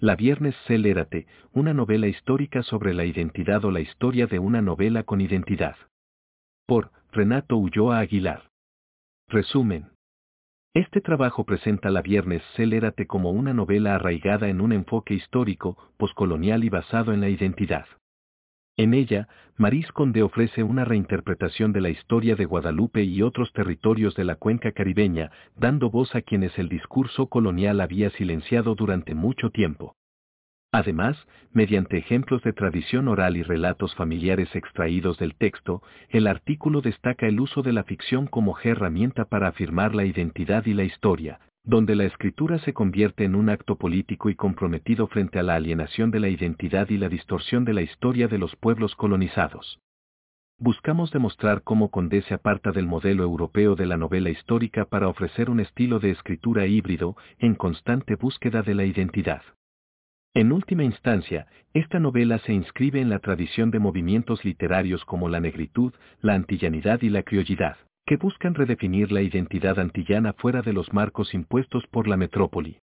La Viernes Celérate, una novela histórica sobre la identidad o la historia de una novela con identidad. Por Renato Ulloa Aguilar. Resumen. Este trabajo presenta La Viernes Celérate como una novela arraigada en un enfoque histórico, poscolonial y basado en la identidad. En ella, Maryse Condé ofrece una reinterpretación de la historia de Guadalupe y otros territorios de la cuenca caribeña, dando voz a quienes el discurso colonial había silenciado durante mucho tiempo. Además, mediante ejemplos de tradición oral y relatos familiares extraídos del texto, el artículo destaca el uso de la ficción como herramienta para afirmar la identidad y la historia, donde la escritura se convierte en un acto político y comprometido frente a la alienación de la identidad y la distorsión de la historia de los pueblos colonizados. Buscamos demostrar cómo Condé se aparta del modelo europeo de la novela histórica para ofrecer un estilo de escritura híbrido, en constante búsqueda de la identidad. En última instancia, esta novela se inscribe en la tradición de movimientos literarios como la negritud, la antillanidad y la criollidad, que buscan redefinir la identidad antillana fuera de los marcos impuestos por la metrópoli.